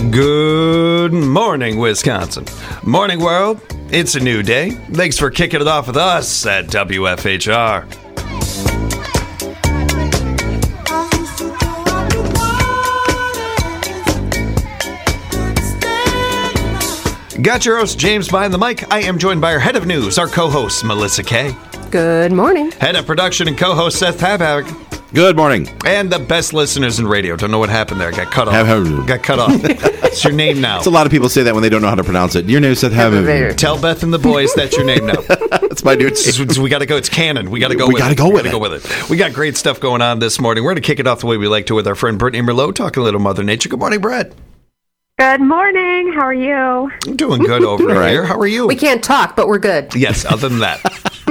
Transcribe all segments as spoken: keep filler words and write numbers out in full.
Good morning, Wisconsin. Morning, world. It's a new day. Thanks for kicking it off with us at W F H R. Got your host, James, behind the mic. I am joined by our head of news, our co-host, Melissa Kay. Good morning. Head of production and co-host, Seth Habhag. Good morning. And the best listeners in radio. Don't know what happened there. Got cut off. Have- Got cut off. It's your name now. It's a lot of people say that when they don't know how to pronounce it. Your name Seth Habhag. Tell Beth and the boys that's your name now. That's my dude. We got to go. It's canon. We got to go. We with gotta it. go we with gotta it. go with it. We got great stuff going on this morning. We're going to kick it off the way we like to with our friend Brittany Merlot, talking a little Mother Nature. Good morning, Brett. Good morning. How are you? I'm doing good over right. here. How are you? We can't talk, but we're good. Yes. Other than that,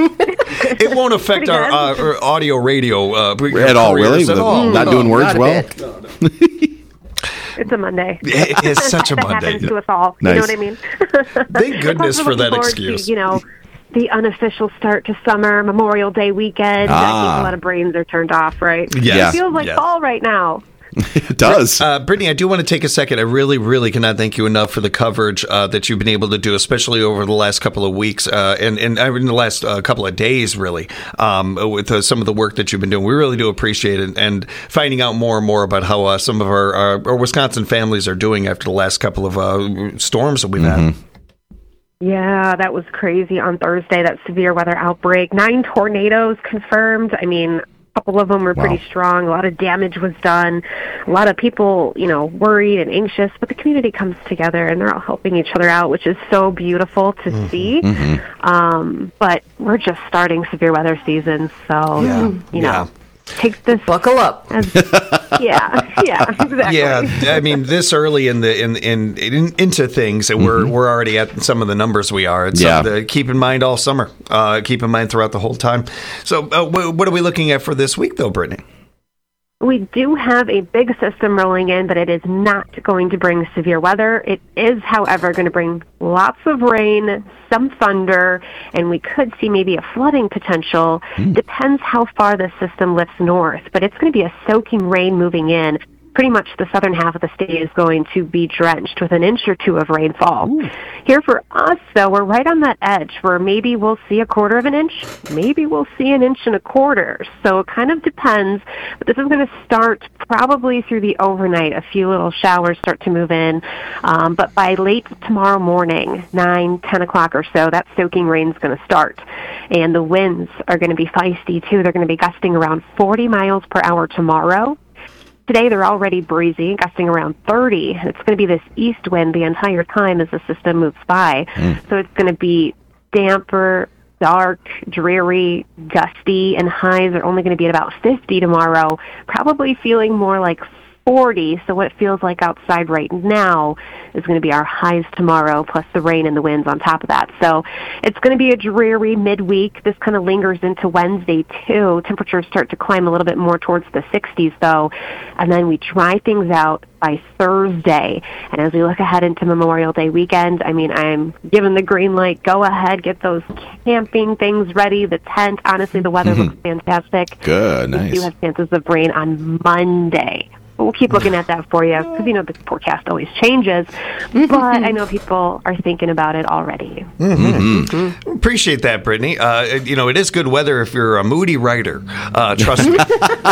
it won't affect Pretty our, uh, our audio radio uh, At all, really? At all. Not doing words Not a well? bit. It's a Monday. It is such a that Monday. happens to us all. Nice. You know what I mean? Thank goodness Also for looking that forward excuse. To, you know, the unofficial start to summer, Memorial Day weekend. I Ah. think a lot of brains are turned off, right? Yes. It feels like Yes. fall right now. It does. Uh, Brittany, I do want to take a second. I really, really cannot thank you enough for the coverage uh, that you've been able to do, especially over the last couple of weeks uh, and, and uh, in the last uh, couple of days, really, um, with uh, some of the work that you've been doing. We really do appreciate it, and finding out more and more about how uh, some of our, our, our Wisconsin families are doing after the last couple of uh, storms that we've Mm-hmm. had. Yeah, that was crazy on Thursday, that severe weather outbreak. Nine tornadoes confirmed. I mean, a couple of them were pretty Wow. strong. A lot of damage was done. A lot of people, you know, worried and anxious, but the community comes together and they're all helping each other out, which is so beautiful to Mm-hmm. see. Mm-hmm. Um, but we're just starting severe weather season, so, Yeah. you know, Yeah. take this Buckle up. as, yeah, yeah, exactly. Yeah, I mean, this early in the in in, in into things, and we're we're already at some of the numbers we are. It's Yeah. something to keep in mind all summer. Uh, keep in mind throughout the whole time. So, uh, wh- what are we looking at for this week, though, Brittany? We do have a big system rolling in, but it is not going to bring severe weather. It is, however, going to bring lots of rain, some thunder, and we could see maybe a flooding potential. Depends how far the system lifts north, but it's going to be a soaking rain moving in. Pretty much the southern half of the state is going to be drenched with an inch or two of rainfall. Ooh. Here for us, though, we're right on that edge where maybe we'll see a quarter of an inch, maybe we'll see an inch and a quarter. So it kind of depends, but this is going to start probably through the overnight. A few little showers start to move in, um, but by late tomorrow morning, nine, ten o'clock or so, that soaking rain's going to start. And the winds are going to be feisty, too. They're going to be gusting around forty miles per hour tomorrow. Today, they're already breezy, gusting around thirty. It's going to be this east wind the entire time as the system moves by. Mm. So it's going to be damper, dark, dreary, gusty, and highs are only going to be at about fifty tomorrow, probably feeling more like forty. So what it feels like outside right now is going to be our highs tomorrow, plus the rain and the winds on top of that. So it's going to be a dreary midweek. This kind of lingers into Wednesday, too. Temperatures start to climb a little bit more towards the sixties, though, and then we dry things out by Thursday. And as we look ahead into Memorial Day weekend, I mean, I'm giving the green light. Go ahead, get those camping things ready, the tent. Honestly, the weather mm-hmm. looks fantastic. Good, nice. We do have chances of rain on Monday. We'll keep looking at that for you because, you know, the forecast always changes. But I know people are thinking about it already. Mm-hmm. Mm-hmm. Appreciate that, Brittany. Uh, you know, it is good weather if you're a moody writer. Uh, trust me.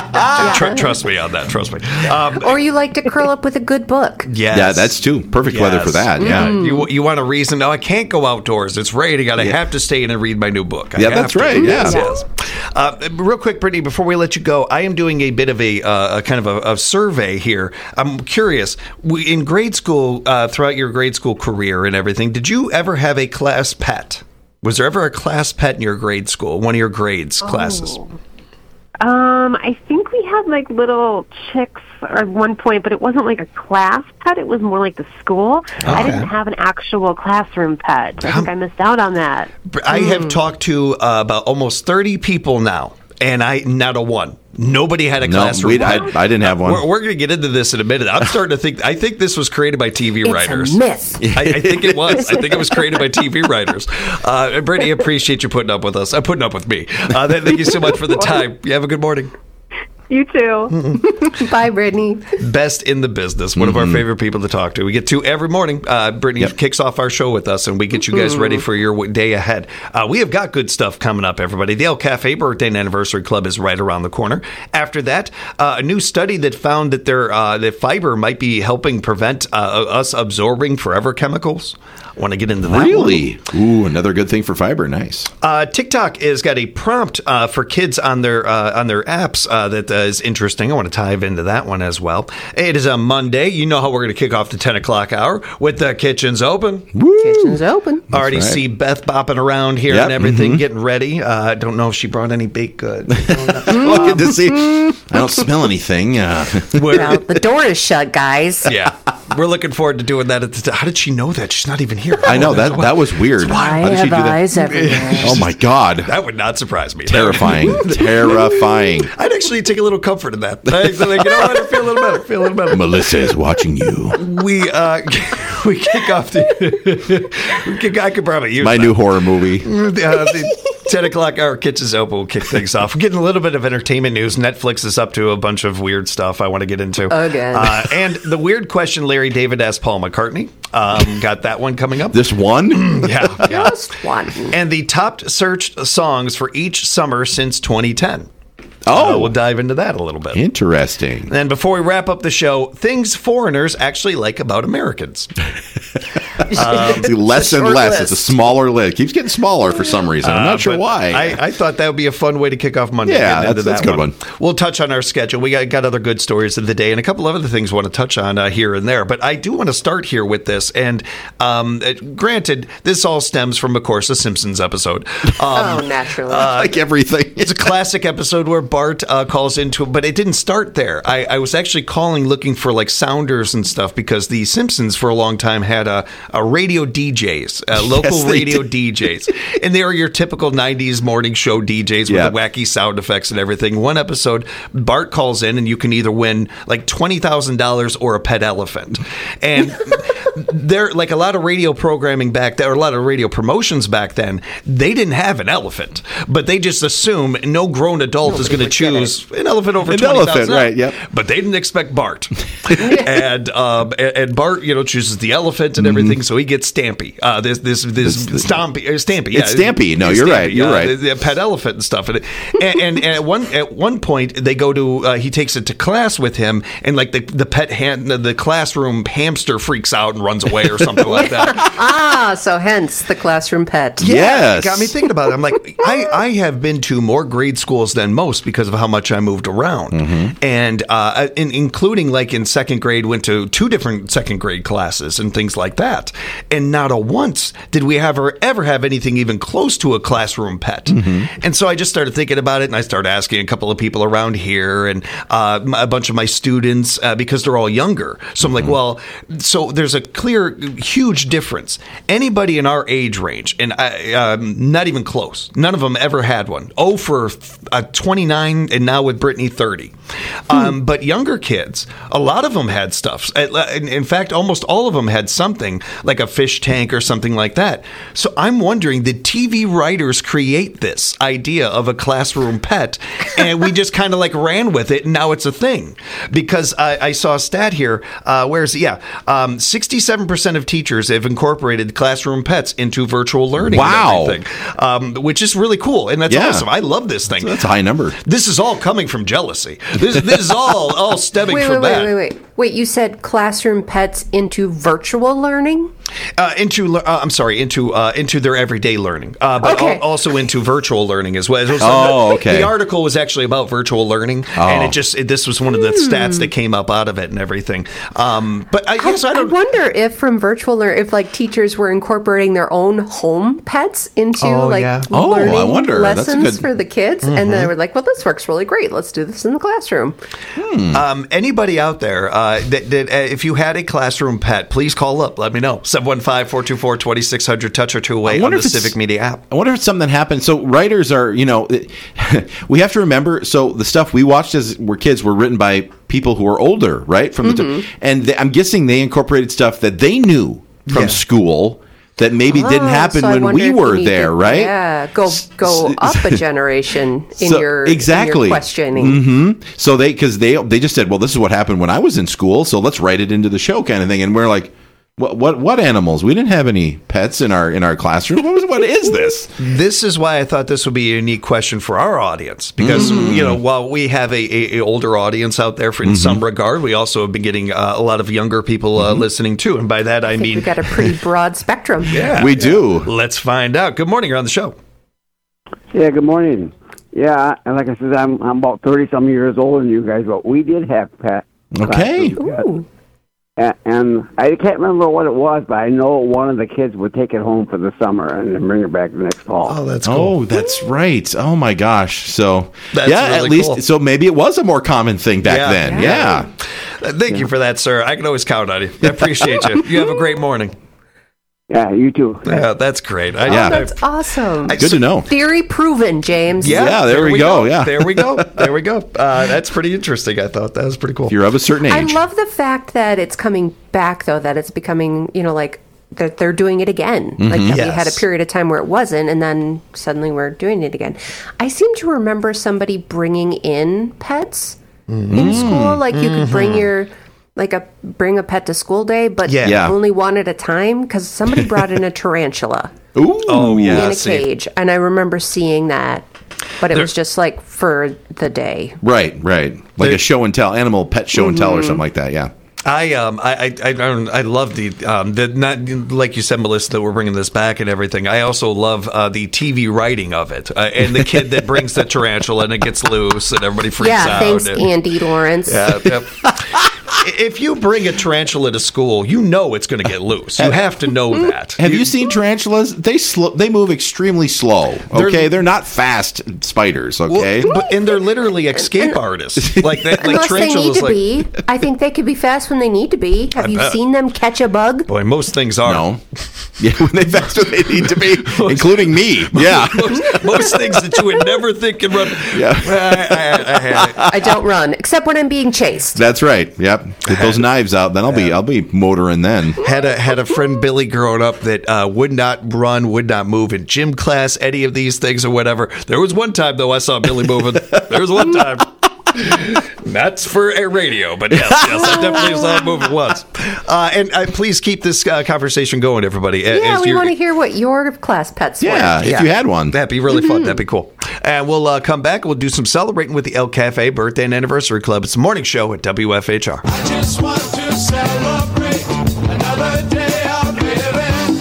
Tr- trust me on that. Trust me. Um, or you like to curl up with a good book. Yes. Yeah, that's too. Perfect yes. weather for that. Yeah. Mm. You you want a reason? No, I can't go outdoors. It's raining. I yeah. have to stay in and read my new book. I yeah, that's to. right. Yeah. Yes, yes. Uh, real quick, Brittany, before we let you go, I am doing a bit of a, uh, a kind of a, a survey here. I'm curious, in grade school, uh, throughout your grade school career and everything, did you ever have a class pet? Was there ever a class pet in your grade school, one of your grades, classes? Oh. Um, I think we had like little chicks at one point, but it wasn't like a class pet. It was more like the school. Okay. I didn't have an actual classroom pet. I think I missed out on that. I mm. have talked to uh, about almost thirty people now, and I not a one. Nobody had a no, classroom. I, I didn't have one. We're, we're going to get into this in a minute. I'm starting to think. I think this was created by T V it's writers. A myth. I, I think it was. I think it was created by T V writers. Uh, Brittany, appreciate you putting up with us. Uh, putting up with me. Uh, thank you so much for the time. You have a good morning. You too. Bye, Brittany. Best in the business. One mm-hmm. of our favorite people to talk to. We get to every morning. Uh, Brittany yep. kicks off our show with us, and we get you guys mm-hmm. ready for your day ahead. Uh, we have got good stuff coming up, everybody. The El Cafe Birthday and Anniversary Club is right around the corner. After that, uh, a new study that found that their uh, that fiber might be helping prevent uh, us absorbing forever chemicals. I want to get into that. Really? One. Ooh, another good thing for fiber. Nice. Uh, TikTok has got a prompt uh, for kids on their uh, on their apps uh, that uh, is interesting. I want to dive into that one as well. It is a Monday. You know how we're going to kick off the ten o'clock hour with the kitchens open. Woo! Kitchen's open. That's Already right. see Beth bopping around here yep. and everything, mm-hmm. getting ready. I uh, don't know if she brought any baked goods. Well, good to see. I don't smell anything. Uh. Well, the door is shut, guys. Yeah. We're looking forward to doing that. At the t- How did she know that? She's not even here. I know. that That was weird. I How did have she do eyes that? everywhere. Oh, my God. That would not surprise me. Terrifying. Terrifying. I'd actually take a little comfort in that. Like, like, you know what? I feel a little better. feel a little better. Melissa is watching you. We uh, we kick off the... we kick, I could probably use My that. new horror movie. Uh, the ten o'clock hour kitchen's open. We'll kick things off. We're getting a little bit of entertainment news. Netflix is up to a bunch of weird stuff I want to get into. Again. Uh, and the weird question Larry David asked Paul McCartney. Um, got that one coming up. This one? yeah, yeah. Just one. And the top searched songs for each summer since twenty ten. Oh. Uh, we'll dive into that a little bit. Interesting. And before we wrap up the show, things foreigners actually like about Americans. Um, less and less. List. It's a smaller list. It keeps getting smaller for some reason. I'm not uh, sure why. I, I thought that would be a fun way to kick off Monday. Yeah, that's, that's that a good one. one. We'll touch on our schedule. We got, got other good stories of the day and a couple of other things we want to touch on uh, here and there. But I do want to start here with this. And um, uh, granted, this all stems from, of course, a Simpsons episode. Um, oh, naturally. Uh, like everything. It's a classic episode where Bart uh, calls into it, but it didn't start there. I, I was actually calling looking for like sounders and stuff because the Simpsons for a long time had a, a radio D Js, uh, local yes, radio did. D Js. And they are your typical nineties morning show D Js with yep. the wacky sound effects and everything. One episode, Bart calls in and you can either win like twenty thousand dollars or a pet elephant. And there, like a lot of radio programming back then, or a lot of radio promotions back then, they didn't have an elephant, but they just assume no grown adult Nobody is going to choose an elephant over an twenty thousand dollars. Elephant, right? Yep. But they didn't expect Bart, and um, and Bart, you know, chooses the elephant and everything, mm-hmm. so he gets Stampy. Uh, this this this Stampy, uh, Stampy. Yeah, it's Stampy. No, you're Stampy, right. You're uh, right. The, the pet elephant and stuff. And, and, and, and at one at one point, they go to uh, he takes it to class with him, and like the the pet hand, the, the classroom hamster freaks out and runs away or something like that. Ah, so hence the classroom pet. Yeah, yes, it got me thinking about it. I'm like, I I have been to more grade schools than most because of how much I moved around, mm-hmm. and uh, in, including like in second grade, went to two different second grade classes and things like that, and not a once did we ever ever have anything even close to a classroom pet. Mm-hmm. And so I just started thinking about it, and I started asking a couple of people around here and uh, a bunch of my students uh, because they're all younger. So I'm mm-hmm. like, well, so there's a clear, huge difference. Anybody in our age range, and I, um, not even close, none of them ever had one. Oh, for uh, twenty-nine, and now with Brittany, thirty. Hmm. Um, but younger kids, a lot of them had stuff. In, in fact, almost all of them had something like a fish tank or something like that. So I'm wondering, did T V writers create this idea of a classroom pet, and we just kind of like ran with it, and now it's a thing? Because I, I saw a stat here. Uh, where's yeah, um, sixty-seven percent of teachers have incorporated classroom pets into virtual learning. Wow, and everything, um, which is really cool, and that's yeah. awesome. I love this thing. That's, that's a high number. This is all coming from jealousy. This, this is all all stemming wait, from wait, that. Wait, wait, wait. Wait, you said classroom pets into virtual learning? Uh, into uh, I'm sorry, into uh, into their everyday learning, uh, but okay. al- also into virtual learning as well. So oh, the, okay. The article was actually about virtual learning, oh. and it just it, this was one of the hmm. stats that came up out of it and everything. Um, but I guess I, I don't I wonder if from virtual learning, if like teachers were incorporating their own home pets into oh, like yeah. learning oh, I wonder. lessons That's good... for the kids, mm-hmm. and then they were like, "Well, this works really great. Let's do this in the classroom." Hmm. Um, anybody out there uh, that, that uh, if you had a classroom pet, please call up. Let me know. seven one five, four two four, two six zero zero, touch or two away on the Civic Media app. I wonder if it's something that happened. So writers are, you know, we have to remember, so the stuff we watched as we're kids were written by people who are older, right? From mm-hmm. the t- And they, I'm guessing they incorporated stuff that they knew from yeah. school that maybe didn't Oh, happen so I when wonder we if you were need there, to- right? Yeah, go go up a generation in So- your exactly. in your questioning. Mm-hmm. So they, because they they just said, well, this is what happened when I was in school, so let's write it into the show, kind of thing. And we're like, what what what animals? We didn't have any pets in our in our classroom. What, was, what is this? This is why I thought this would be a unique question for our audience, because Mm. you know, while we have a, a, a older audience out there for in Mm-hmm. some regard, we also have been getting uh, a lot of younger people uh, listening too, and by that I, I think mean, we've got a pretty broad spectrum. yeah, We do. Let's find out. Good morning. You're on the show. Yeah, good morning. Yeah, and like I said, I'm I'm about thirty some years older than you guys, but we did have pet. Okay. classes. A- And I can't remember what it was, but I know one of the kids would take it home for the summer and then bring it back the next fall. Oh, that's cool. Oh, that's right. Oh my gosh. So That's yeah, at really least cool. so maybe it was a more common thing back Yeah. then. Yeah. Yeah. Uh, Thank you for that, sir. I can always count on you. I appreciate you. You have a great morning. Yeah, you too. Yeah, that's great. I, Yeah. Oh, that's awesome. I- Good to know. Theory proven, James. Yeah, Yeah, there we go, yeah. there we go. There we go. Uh, that's pretty interesting. I thought that was pretty cool. If you're of a certain I age. love the fact that it's coming back, though, that it's becoming, you know, like that they're doing it again. Like that we had a Yes. period of time where it wasn't, and then suddenly we're doing it again. I seem to remember somebody bringing in pets in school. Like you could bring your, like a bring a pet to school day, but Yeah. Yeah. only one at a time because somebody brought in a tarantula Ooh. Oh, yeah. in a see. cage, and I remember seing that, but it There- was just like for the day. Right, right. Like There- a show and tell, animal pet show and tell or something like that. Yeah. I um I I I, don't- I love the um the not like you said, Melissa, that we're bringing this back and everything. I also love uh, the T V writing of it, uh, and the kid that brings the tarantula and it gets loose and everybody freaks Yeah, out. thanks, and- Andy Lawrence. Yeah, yep. If you bring a tarantula to school, you know it's going to get loose. You have to know that. Have you seen tarantulas? They slow. They move extremely slow. Okay, they're, They're- not fast spiders. Well, Okay, but, and they're literally escape artists. Like that, like Unless they need tarantulas. to Like, be. I think they could be fast when they need to be. Have you bet. seen them catch a bug? boy, most things are. no. Yeah, when they fast when they need to be, including me. Yeah, Most, most things that you would never think could run. Yeah. I, I, I had it. I don't run, except when I'm being chased. that's right. Yep. Get those knives out, then I'll be I'll be motoring then. Had a had a friend Billy growing up that uh, would not run, would not move in gym class, any of these things or whatever. There was one time though I saw Billy moving. There was one time. Not for a radio, but yes, yes, I definitely saw him moving once. Uh, and uh, please keep this uh, conversation going, everybody. Uh, Yeah, as we you're- want to hear what your class pets Yeah, were. if Yeah. you had one. That'd be really fun. That'd be cool. And we'll uh, come back. We'll do some celebrating with the El Cafe Birthday and Anniversary Club. It's a morning show at W F H R. I just want to celebrate another day of living.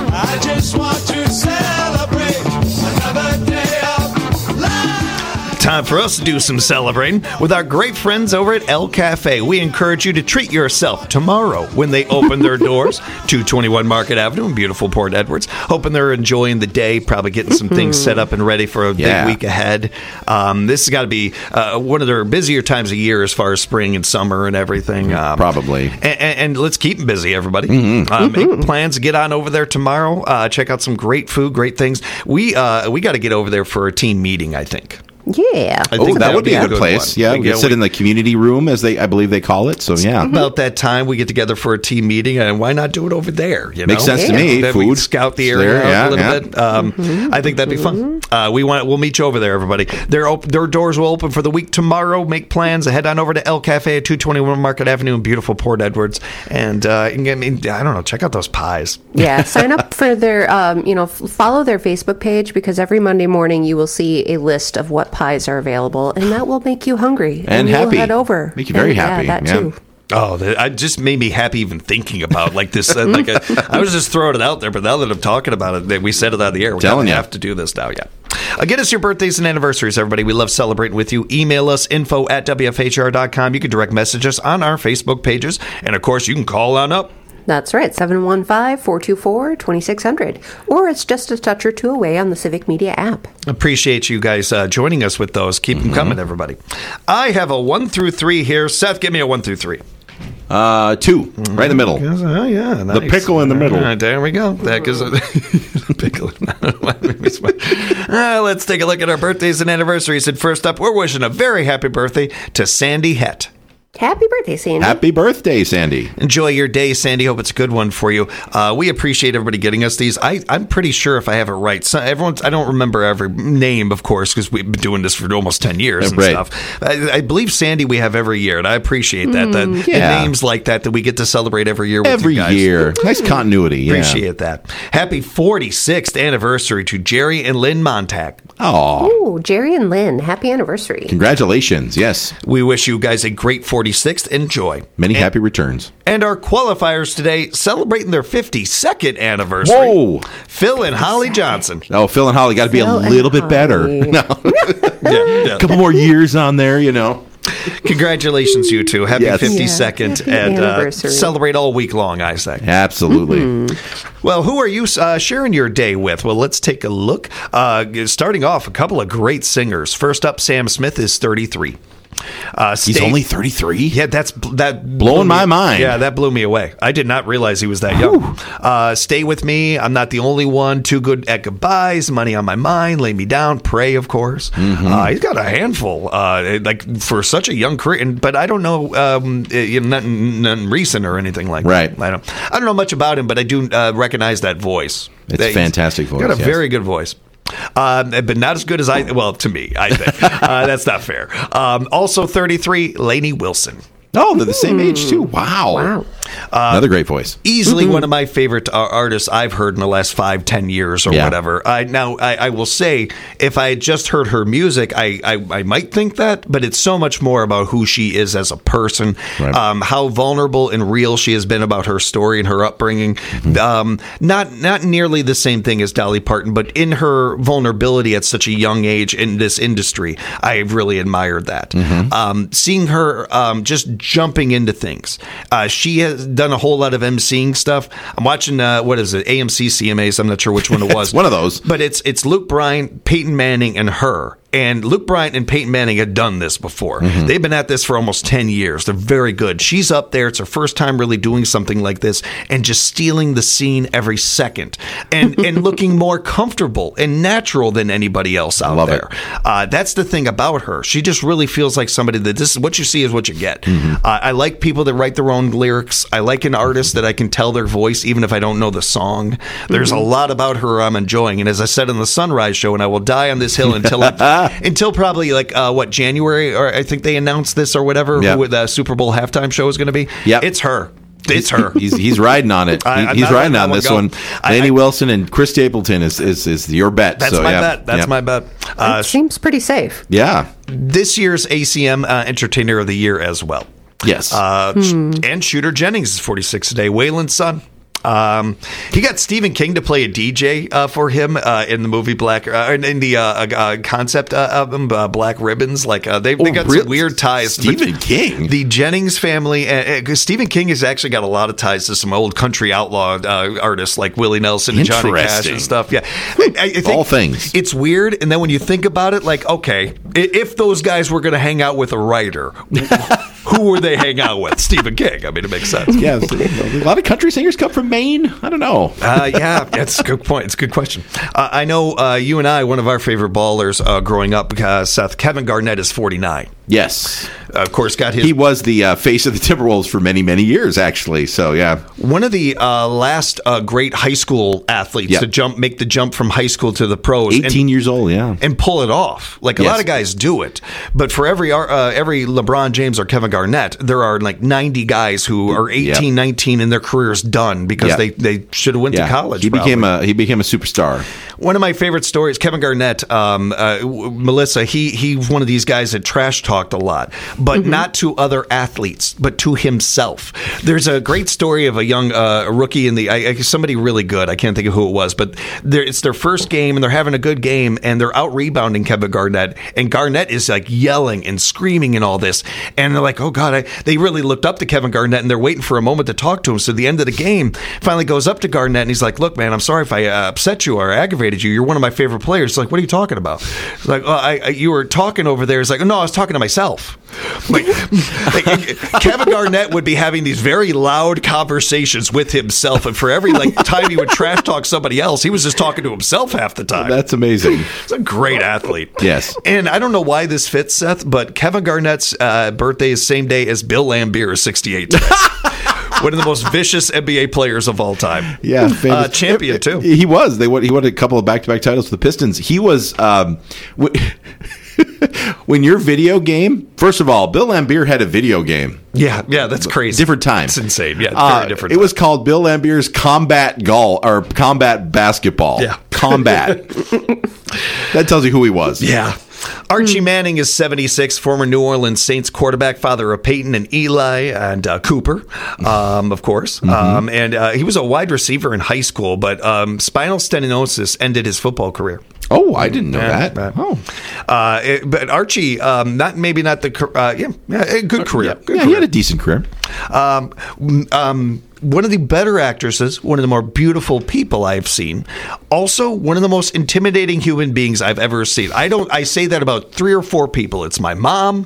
I just want to celebrate another day of life. Time for us to do some celebrating with our great friends over at El Cafe. We encourage you to treat yourself tomorrow when they open their doors, two twenty-one Market Avenue in beautiful Port Edwards. Hoping they're enjoying the day, probably getting some things set up and ready for a Yeah. big week ahead. Um, this has got to be uh, one of their busier times of year as far as spring and summer and everything. Um, Probably. And, and, and let's keep them busy, everybody. Mm-hmm. Uh, make plans to get on over there tomorrow. Uh, check out some great food, great things. We uh, we got to get over there for a team meeting, I think. Yeah. I Oh, think that would be a good place. one. Yeah, Like, we could sit we- in the community room, as they I believe they call it. So yeah, About that time, we get together for a team meeting, and why not do it over there? You Makes know? sense to me. That we Food scout the is area there, out yeah, a little yeah. bit. Um, I think that'd be fun. Uh, we want we'll meet you over there, everybody. Their op- their doors will open for the week tomorrow. Make plans. Head on over to El Cafe at two twenty-one Market Avenue in beautiful Port Edwards, and uh, you can get, I mean, I don't know, check out those pies. Yeah, sign up for their, um, you know, f- follow their Facebook page because every Monday morning you will see a list of what pies are available, and that will make you hungry And you'll happy. head over. Make you very And, happy, Yeah, that yeah. too. Oh, that I just made me happy even thinking about like this. Uh, like a, I was just throwing it out there, but now that I'm talking about it, that we said it on the air. We Telling gotta ya. have to do this now. Yeah. Uh, get us your birthdays and anniversaries, everybody. We love celebrating with you. Email us info at W F H R dot com. You can direct message us on our Facebook pages, and of course, you can call on up. That's right, seven one five, four two four, two six zero zero. Or it's just a touch or two away on the Civic Media app. Appreciate you guys uh, joining us with those. Keep them coming, everybody. I have a one through three here. Seth, give me a one through three. uh, two right in the middle. Oh yeah, The pickle in the middle. Uh, there we go. That gives a the pickle. uh, let's take a look at our birthdays and anniversaries. And first up, we're wishing a very happy birthday to Sandy Het. Happy birthday, Sandy. Happy birthday, Sandy. Enjoy your day, Sandy. Hope it's a good one for you. Uh, we appreciate everybody getting us these. I, I'm pretty sure if I have it right, so everyone's, I don't remember every name, of course, because we've been doing this for almost ten years and Right. stuff. I, I believe Sandy we have every year, and I appreciate that. that yeah. Names like that that we get to celebrate every year with Every you guys. year. Nice continuity. Yeah. Appreciate that. Happy forty-sixth anniversary to Jerry and Lynn Montag. Oh, Oh, Jerry and Lynn, happy anniversary. congratulations. Yes. We wish you guys a great forty-sixth. Enjoy. Many and, happy returns. And our qualifiers today celebrating their fifty-second anniversary. Whoa. Phil and Holly Johnson. Oh, Phil and Holly got to be a Phil and little bit better. Holly. No. Yeah, yeah. A couple more years on there, you know. Congratulations, you two. Happy Yes. fifty-second. Yeah, happy and uh, anniversary. celebrate all week long, I say. Absolutely. Well, who are you uh, sharing your day with? Well, let's take a look. Uh, starting off, a couple of great singers. First up, Sam Smith is thirty-three. Uh, He's stay- only thirty-three? Yeah, that's that Blowing blew me- my mind. Yeah, that blew me away. I did not realize he was that young. Uh, Stay with me. I'm not the only one. Too good at goodbyes. Money on my mind. Lay me down. Pray, of course. Mm-hmm. Uh, he's got a handful. Uh, like for such a young career, and, but I don't know. Um, you know, nothing, nothing recent or anything like Right. that. I don't. I don't know much about him, but I do uh, recognize that voice. It's That he's fantastic voice, Got a yes. very good voice. Um, but not as good as I, well, to me, I think. uh, that's not fair. Um, also thirty-three, Lainey Wilson. Oh, they're the same age, too. Wow. Wow. Another great voice. Easily one of my favorite uh, artists I've heard in the last five, ten years or Yeah. whatever. I now I, I will say, if I had just heard her music, I, I I might think that, but it's so much more about who she is as a person, Right. um, how vulnerable and real she has been about her story and her upbringing. Mm-hmm. Um, not not nearly the same thing as Dolly Parton, but in her vulnerability at such a young age in this industry, I really admired that. Mm-hmm. Um, seeing her um, just jumping into things, uh, she has done a whole lot of emceeing stuff. I'm watching uh, what is it, A M C C M As? I'm not sure which one it was. One of those. But it's it's Luke Bryan, Peyton Manning, and her. And Luke Bryan and Peyton Manning had done this before. Mm-hmm. They've been at this for almost ten years. They're very good. She's up there. It's her first time really doing something like this and just stealing the scene every second and, and looking more comfortable and natural than anybody else out Love it. there. Uh, that's the thing about her. She just really feels like somebody that this is what you see is what you get. Mm-hmm. Uh, I like people that write their own lyrics. I like an artist that I can tell their voice even if I don't know the song. There's Mm-hmm. a lot about her I'm enjoying. And as I said on the Sunrise Show, and I will die on this hill until until probably like uh, what January, or I think they announced this or whatever, Yep. who the Super Bowl halftime show is going to be. Yep. It's her. It's her. He's he's riding on it. I- He- I'm he's not riding letting on that this one one. go. I- Lainey I- Wilson and Chris Stapleton is is, is your bet. That's so, my yeah. bet. That's yeah. my bet. Uh, It seems pretty safe. Yeah. this year's A C M uh, Entertainer of the Year as well. Yes. Uh, And Shooter Jennings is forty-six today. Waylon's son. Um, he got Stephen King to play a D J uh, for him uh, in the movie Black, uh, in the uh, uh, concept uh, album uh, Black Ribbons. Like uh, they, they Oh, got really? some weird ties. Stephen King? the Jennings family. Uh, uh, Stephen King has actually got a lot of ties to some old country outlaw uh, artists like Willie Nelson and Johnny Cash Interesting. and stuff. Yeah, I, I think All things. It's weird, and then when you think about it, like okay, i- if those guys were going to hang out with a writer. Who would they hang out with? Stephen King. I mean, it makes sense. yeah. A lot of country singers come from Maine. I don't know. Uh, yeah, that's a good point. It's a good question. Uh, I know uh, you and I, one of our favorite ballers uh, growing up, uh, Seth, Kevin Garnett is forty-nine. Yes. Uh, of course, got his. He was the uh, face of the Timberwolves for many, many years, actually. So, yeah. One of the uh, last uh, great high school athletes Yep. to jump, make the jump from high school to the pros, eighteen and, years old, yeah. and pull it off. Like a Yes. lot of guys do it, but for every uh, every LeBron James or Kevin Garnett, there are like ninety guys who are eighteen, Yep. nineteen, and their careers done because Yep. they, they should have went Yeah. to college. He became probably. a he became a superstar. One of my favorite stories, Kevin Garnett, um, uh, w- Melissa, he he's one of these guys that trash talked a lot, but not to other athletes, but to himself. There's a great story of a young uh, rookie in the, I, I, somebody really good, I can't think of who it was, but they're- it's their first game and they're having a good game and they're out rebounding Kevin Garnett, and Garnett is like yelling and screaming and all this, and they're like, oh God, I, they really looked up to Kevin Garnett and they're waiting for a moment to talk to him. So at the end of the game, finally goes up to Garnett and he's like, look, man, I'm sorry if I uh, upset you or aggravated you. You're one of my favorite players. It's like, what are you talking about? It's like, oh, I, I, you were talking over there. It's like, no, I was talking to my myself. Like, like, Kevin Garnett would be having these very loud conversations with himself, and for every like time he would trash talk somebody else, he was just talking to himself half the time. That's amazing. He's a great athlete. Yes. And I don't know why this fits, Seth, but Kevin Garnett's uh, birthday is same day as Bill Laimbeer is sixty-eight today. One of the most vicious N B A players of all time. Yeah, uh, champion too. He was. They won. He won a couple of back-to-back titles for the Pistons. He was. Um, w- when your video game, first of all, Bill Laimbeer had a video game. Yeah, yeah, that's crazy. Different time. It's insane. Yeah, very uh, different. It time. was called Bill Laimbeer's Combat Golf or Combat Basketball. Yeah, Combat. That tells you who he was. Yeah. Archie Manning is seventy-six, former New Orleans Saints quarterback, father of Peyton and Eli and uh, Cooper, um, of course. Mm-hmm. Um, and uh, he was a wide receiver in high school, but um, spinal stenosis ended his football career. Oh, I didn't know Yeah, that. right. Oh, Uh, it- but Archie, um, not maybe not the car- uh, yeah, yeah, a good career. Good yeah, career. he had a decent career. Um, um, one of the better actresses, one of the more beautiful people I've seen, also one of the most intimidating human beings I've ever seen. I don't. I say that about three or four people. It's my mom.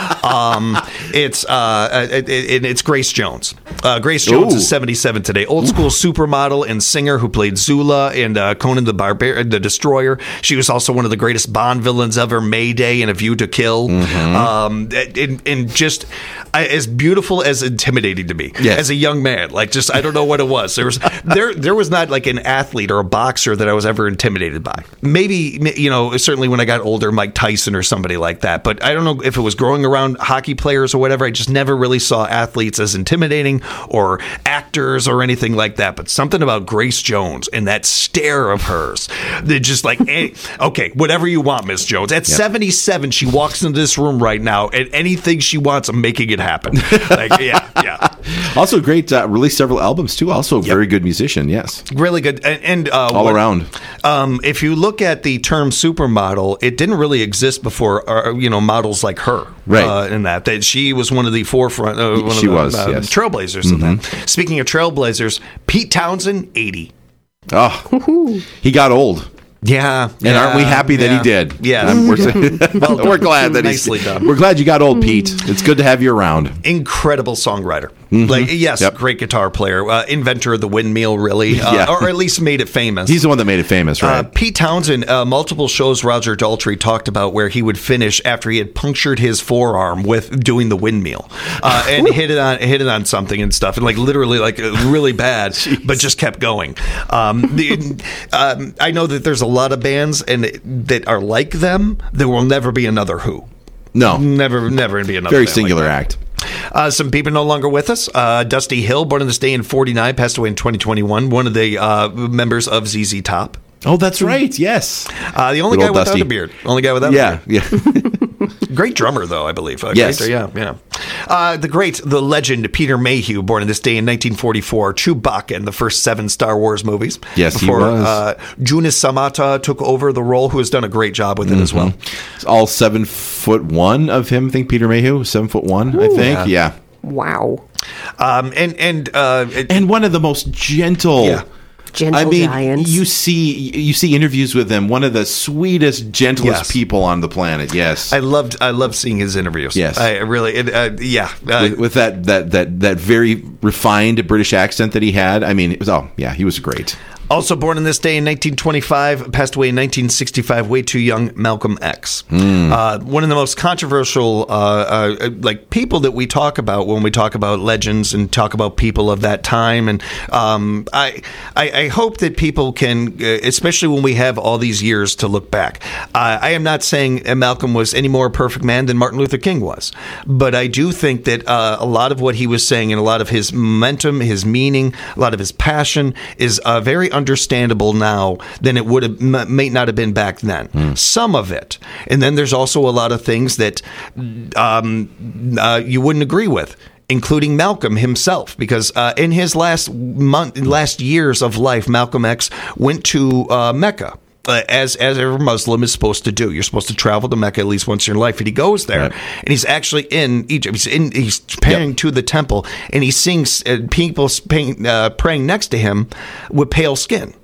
um, it's uh, it, it, it's Grace Jones. Uh, Grace Jones Ooh. is seventy-seven today. Old school supermodel and singer who played Zula and uh, Conan the Barbar- the Destroyer. She was also one of the greatest Bond villains ever, Mayday and A View to Kill. Mm-hmm. Um, and, and just I, as beautiful as intimidating to me Yes. as a young man. Like, just I don't know what it was. There was there there was not like an athlete or a boxer that I was ever intimidated by. Maybe, you know, certainly when I got older, Mike Tyson or somebody like that. But I don't know if it was growing around hockey players or whatever. I just never really saw athletes as intimidating or actors or anything like that. But something about Grace Jones and that stare of hers, they're just like, eh, okay, whatever you want, Miss Jones. At seventy-seven, she walks into this room right now, and anything she wants, I'm making it happen. Like, yeah, yeah. Also, great. Uh, released several albums too. Also, very good musician. Yes, Really good. And, and uh, all what- around. Um, if you look at the term supermodel, it didn't really exist before, uh, you know, models like her. Right. Uh, in that. that she was one of the forefront, uh, one She of the was, uh, yes. trailblazers in that. Speaking of trailblazers, Pete Townsend, eighty. Oh, he got old. Yeah. And aren't we happy that he did? Yeah. Um, we're, we're glad that he's Nicely done. We're glad you got old, Pete. It's good to have you around. Incredible songwriter. Like, yes, Yep. great guitar player. Uh, inventor of the windmill, really. Uh, Yeah. Or at least made it famous. He's the one that made it famous, right? Uh, Pete Townsend, uh, multiple shows Roger Daltrey talked about where he would finish after he had punctured his forearm with doing the windmill uh, and hit it on hit it on something and stuff, and like literally like uh, really bad, but just kept going. Um, the, um, I know that there's a lot of bands and that are like them. There will never be another Who. no, Never, never be another. very band like singular that. act. Uh, some people no longer with us. Uh, Dusty Hill, born on this day in forty-nine, passed away in twenty twenty-one. One of the uh, members of Z Z Top. Oh, that's right. Yes. Uh, the only Good guy old without Dusty. a beard. Only guy without a Yeah. beard. Yeah. Great drummer, though, I believe. Uh, Yes. Great, yeah, yeah. Uh, the great, the legend, Peter Mayhew, born on this day in nineteen forty-four. Chewbacca in the first seven Star Wars movies. Yes, he Before, was. Uh, Junis Samata took over the role, who has done a great job with it as well. It's all seven foot one of him. I think Peter Mayhew, seven foot one. I think. Yeah. Wow. Um, and and uh, it- And one of the most gentle. Yeah. Gentle I mean, giants. you see, you see interviews with him. One of the sweetest, gentlest Yes. people on the planet. Yes, I loved I loved seeing his interviews. Yes. I really, it, uh, yeah. Uh, with, with that, that that that very refined British accent that he had. I mean, it was oh yeah, he was great. Also born on this day in nineteen twenty-five, passed away in nineteen sixty-five, way too young, Malcolm X. Hmm. Uh, one of the most controversial uh, uh, like people that we talk about when we talk about legends and talk about people of that time. And um, I, I I hope that people can, uh, especially when we have all these years to look back. Uh, I am not saying Malcolm was any more a perfect man than Martin Luther King was, but I do think that uh, a lot of what he was saying and a lot of his momentum, his meaning, a lot of his passion is uh, very understandable now than it would have m- may not have been back then. Some of it, and then there's also a lot of things that um, uh, you wouldn't agree with, including Malcolm himself, because uh, in his last month, last years of life, Malcolm X went to uh, Mecca. Uh, as as every Muslim is supposed to do, you're supposed to travel to Mecca at least once in your life. And he goes there, Right. and he's actually in Egypt. He's in, he's praying Yep. to the temple, and he sees uh, people praying, uh, praying next to him with pale skin.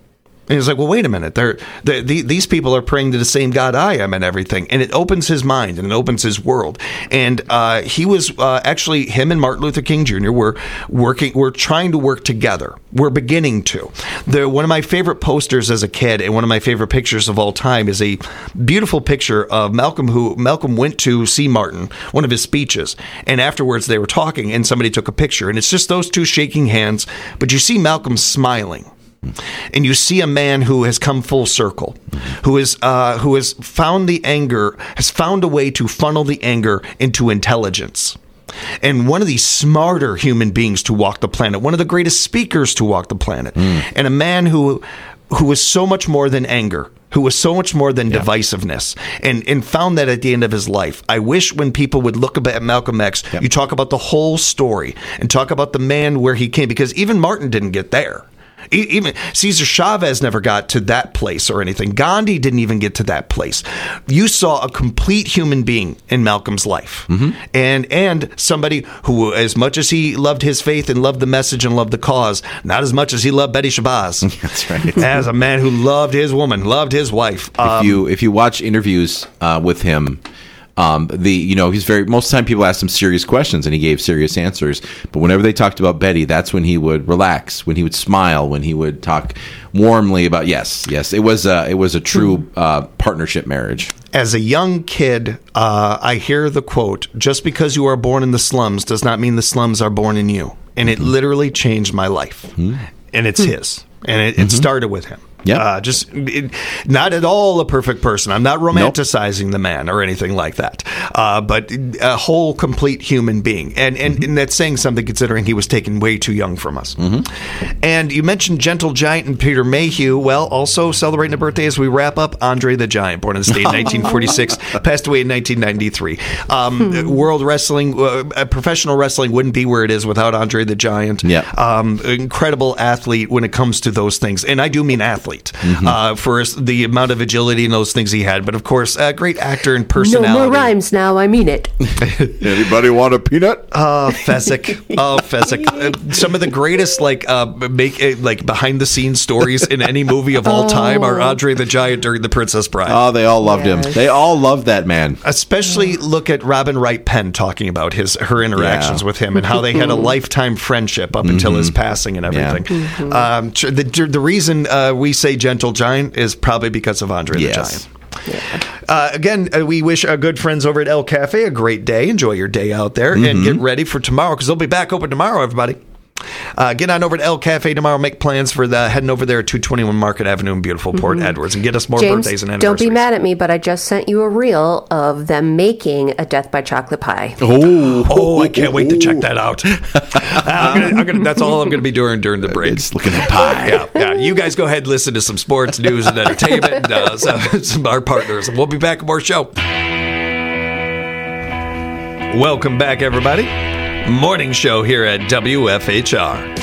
And he's like, well, wait a minute. They're, they, the, these people are praying to the same God I am and everything. And it opens his mind and it opens his world. And uh, he was uh, actually, him and Martin Luther King Junior were working, were trying to work together. We're beginning to. The, one of my favorite posters as a kid and one of my favorite pictures of all time is a beautiful picture of Malcolm, who Malcolm went to see Martin, one of his speeches. And afterwards they were talking and somebody took a picture. And it's just those two shaking hands. But you see Malcolm smiling. And you see a man who has come full circle, who is uh, who has found the anger, has found a way to funnel the anger into intelligence. And one of the smarter human beings to walk the planet, one of the greatest speakers to walk the planet, mm. and a man who who was so much more than anger, who was so much more than yeah. divisiveness, and, and found that at the end of his life. I wish when people would look at Malcolm X, yep. you talk about the whole story and talk about the man where he came, because even Martin didn't get there. Even Cesar Chavez never got to that place or anything. Gandhi didn't even get to that place. You saw a complete human being in Malcolm's life. Mm-hmm. And and somebody who, as much as he loved his faith and loved the message and loved the cause, not as much as he loved Betty Shabazz. That's right. As a man who loved his woman, loved his wife. Um, if you if you watch interviews uh, with him, Um, the you know he's very most of the time people asked him serious questions and he gave serious answers, but whenever they talked about Betty, that's when he would relax, when he would smile, when he would talk warmly about yes yes it was a, it was a true uh, partnership marriage. As a young kid, uh, I hear the quote, "Just because you are born in the slums does not mean the slums are born in you," and it mm-hmm. literally changed my life. Mm-hmm. And it's his, and it, it mm-hmm. started with him. Yeah, uh, just it, not at all a perfect person. I'm not romanticizing nope. the man or anything like that, uh, but a whole complete human being, and and, mm-hmm. and that's saying something considering he was taken way too young from us. Mm-hmm. And you mentioned Gentle Giant and Peter Mayhew. Well, also celebrating a birthday as we wrap up, Andre the Giant, born in the state in nineteen forty-six, passed away in nineteen ninety-three. Um, hmm. World wrestling, uh, professional wrestling wouldn't be where it is without Andre the Giant. Yeah, um, incredible athlete when it comes to those things, and I do mean athlete. Mm-hmm. Uh, for the amount of agility and those things he had, but of course, a great actor and personality. No more rhymes now. I mean it. Anybody want a peanut? Oh, Fezzik. Oh, Fezzik. Uh, some of the greatest, like, uh, make uh, like behind the scenes stories in any movie of all oh. time are Andre the Giant during The Princess Bride. Oh, they all loved yes. him. They all loved that man. Especially look at Robin Wright Penn talking about his her interactions yeah. with him and how they had a lifetime friendship up mm-hmm. until his passing and everything. Yeah. Mm-hmm. Um, the the reason uh, we say Gentle Giant is probably because of Andre yes. the Giant. Yeah. Uh, again, uh, we wish our good friends over at El Cafe a great day. Enjoy your day out there mm-hmm. and get ready for tomorrow because they'll be back open tomorrow, everybody. Uh, get on over to El Cafe tomorrow. Make plans for the heading over there at two twenty-one Market Avenue in beautiful Port mm-hmm. Edwards and get us more James, birthdays and anniversaries. Don't be mad at me, but I just sent you a reel of them making a Death by Chocolate pie. Oh, oh! I can't wait to check that out. I'm gonna, I'm gonna, that's all I'm going to be doing during the break. It's looking at pie. Yeah, yeah. You guys go ahead and listen to some sports news and entertainment and uh, some, some our partners. We'll be back with more show. Welcome back, everybody. Morning show here at W F H R.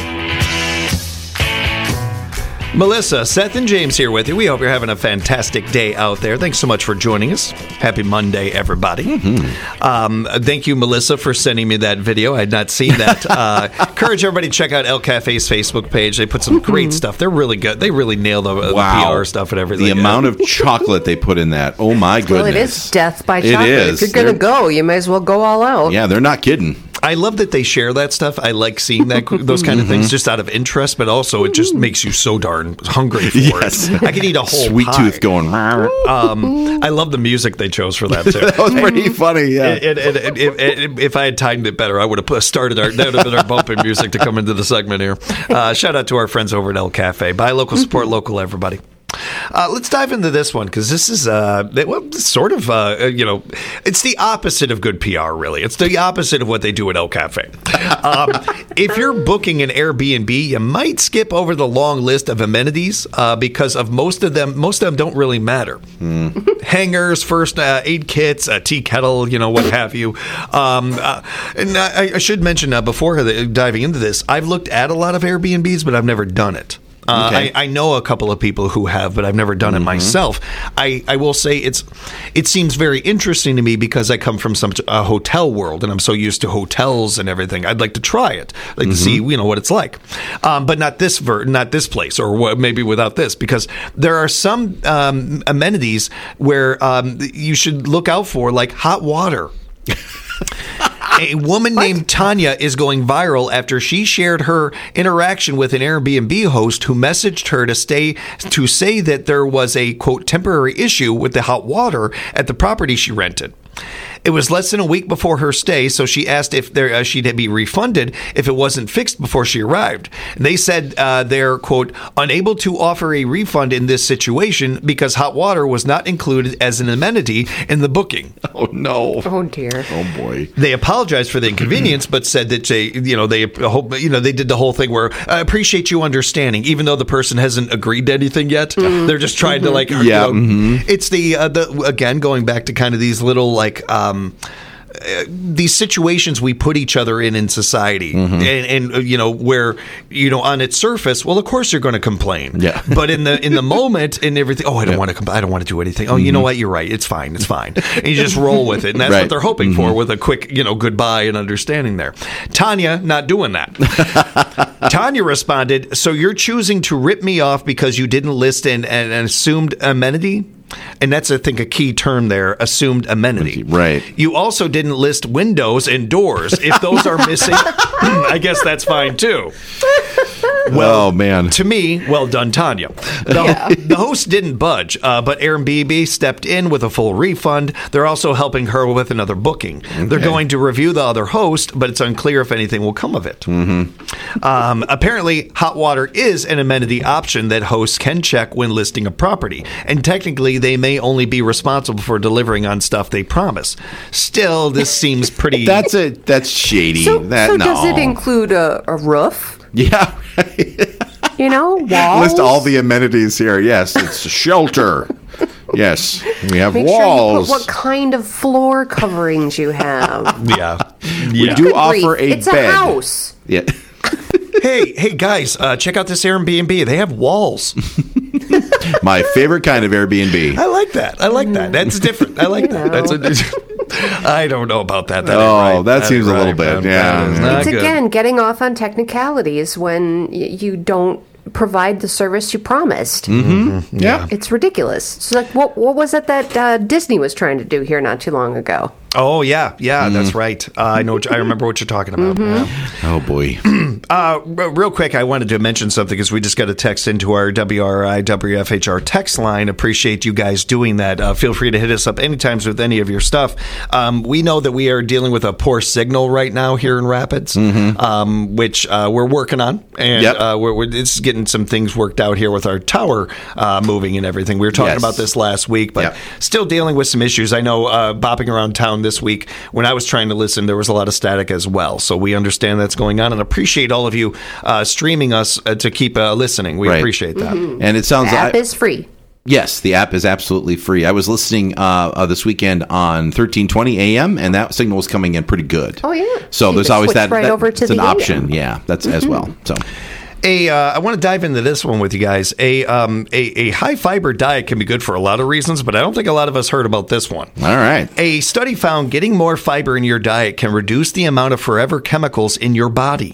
Melissa, Seth, and James here with you. We hope you're having a fantastic day out there. Thanks so much for joining us. Happy Monday, everybody. Mm-hmm. Um, thank you, Melissa, for sending me that video. I had not seen that. Uh, encourage everybody to check out El Cafe's Facebook page. They put some great stuff. They're really good. They really nail the, wow. the P R stuff and everything. The amount of chocolate they put in that. Oh, my goodness. Well, it is death by chocolate. It is. If you're going to go, you might as well go all out. Yeah, they're not kidding. I love that they share that stuff. I like seeing that those kind of things just out of interest, but also it just makes you so darn hungry for yes. it. I could eat a whole sweet pie. tooth going. Um, I love the music they chose for that too. That was pretty funny. Yeah. It, it, it, it, it, if I had timed it better, I would have started our that would have been our bumping music to come into the segment here. Uh, shout out to our friends over at El Cafe. Buy local, support local, everybody. Uh, let's dive into this one because this is uh, well, sort of, uh, you know, it's the opposite of good P R, really. It's the opposite of what they do at El Cafe. Um, if you're booking an Airbnb, you might skip over the long list of amenities uh, because of most of them. Most of them don't really matter. Mm. Hangers, first uh, aid kits, a tea kettle, you know, what have you. Um, uh, and I, I should mention uh, before diving into this, I've looked at a lot of Airbnbs, but I've never done it. Uh, Okay. I, I know a couple of people who have, but I've never done it myself. I, I will say it's it seems very interesting to me because I come from some uh, hotel world and I'm so used to hotels and everything. I'd like to try it, like to see you know what it's like, um, but not this ver- not this place, or what, maybe without this, because there are some um, amenities where um, you should look out for, like hot water. A woman named Tanya is going viral after she shared her interaction with an Airbnb host who messaged her to stay to say that there was a, quote, temporary issue with the hot water at the property she rented. It was less than a week before her stay, so she asked if there, uh, she'd be refunded if it wasn't fixed before she arrived. And they said uh, they're, quote, unable to offer a refund in this situation because hot water was not included as an amenity in the booking. Oh, no. Oh, dear. Oh, boy. They apologized for the inconvenience, but said that they, you know, they, hope, you know, they did the whole thing where I appreciate you understanding, even though the person hasn't agreed to anything yet. They're just trying to like, Yeah, you know, mhm. it's the, uh, the again going back to kind of these little like. Um, uh, these situations we put each other in in society, Mm-hmm. and, and uh, you know where you know on its surface, well, of course you're going to complain, Yeah. but in the in the moment and everything, oh, I don't want to, compl- I don't want to do anything. Oh, you know what? You're right. It's fine. It's fine. And you just roll with it, and that's Right. what they're hoping for with a quick, you know, goodbye and understanding there. Tanya not doing that. Tanya responded, "So you're choosing to rip me off because you didn't list an, an assumed amenity?" And that's, I think, a key term there, assumed amenity. Right. You also didn't list windows and doors. If those are missing, I guess that's fine, too. Well, oh, man. To me, well done, Tanya. The, the host didn't budge, uh, but Airbnb stepped in with a full refund. They're also helping her with another booking. They're going to review the other host, but it's unclear if anything will come of it. Mm-hmm. Um, apparently, hot water is an amenity option that hosts can check when listing a property, and technically, they may only be responsible for delivering on stuff they promise. Still, this seems pretty... That's a that's shady. So, that so no. does it include a, a roof? Yeah. You know, walls? List all the amenities here. Yes, it's a shelter. Yes, we have Make walls. sure you put what kind of floor coverings you have. yeah. we yeah. do Good offer grief, a it's bed. a house. Yeah. Hey, hey, guys, uh, check out this Airbnb. They have walls. My favorite kind of Airbnb. I like that. I like that. That's different. I like that. That's a, I don't know about that. That ain't Oh, right. that seems a ain't little right, bit, man. yeah. That is not It's good. again getting off on technicalities when y- you don't provide the service you promised. Mm-hmm. Yeah. It's ridiculous. So, like, what what was it that uh, Disney was trying to do here not too long ago? Oh yeah, yeah, Mm-hmm. that's right. Uh, I know. What you- I remember what you're talking about. Yeah. Oh boy. Uh, r- real quick, I wanted to mention something because we just got a text into our W R I W F H R text line. Appreciate you guys doing that. Uh, feel free to hit us up anytime with any of your stuff. Um, we know that we are dealing with a poor signal right now here in Rapids, um, which uh, we're working on, and Yep. uh, we're, we're it's getting some things worked out here with our tower uh, moving and everything. We were talking Yes. about this last week, but Yep. still dealing with some issues. I know uh, bopping around town this week, when I was trying to listen, there was a lot of static as well. So we understand that's going on and appreciate all of you uh, streaming us uh, to keep uh, listening. We Right. appreciate that. And it sounds The app like is free. yes, the app is absolutely free. I was listening uh, uh, this weekend on thirteen twenty A M, and that signal was coming in pretty good. Oh, yeah. So You there's could always switch that. right that- over to it's an the A M. option. Yeah, that's as well. So A, uh, I want to dive into this one with you guys. A, um, a, a high fiber diet can be good for a lot of reasons, but I don't think a lot of us heard about this one. all right. A study found getting more fiber in your diet can reduce the amount of forever chemicals in your body.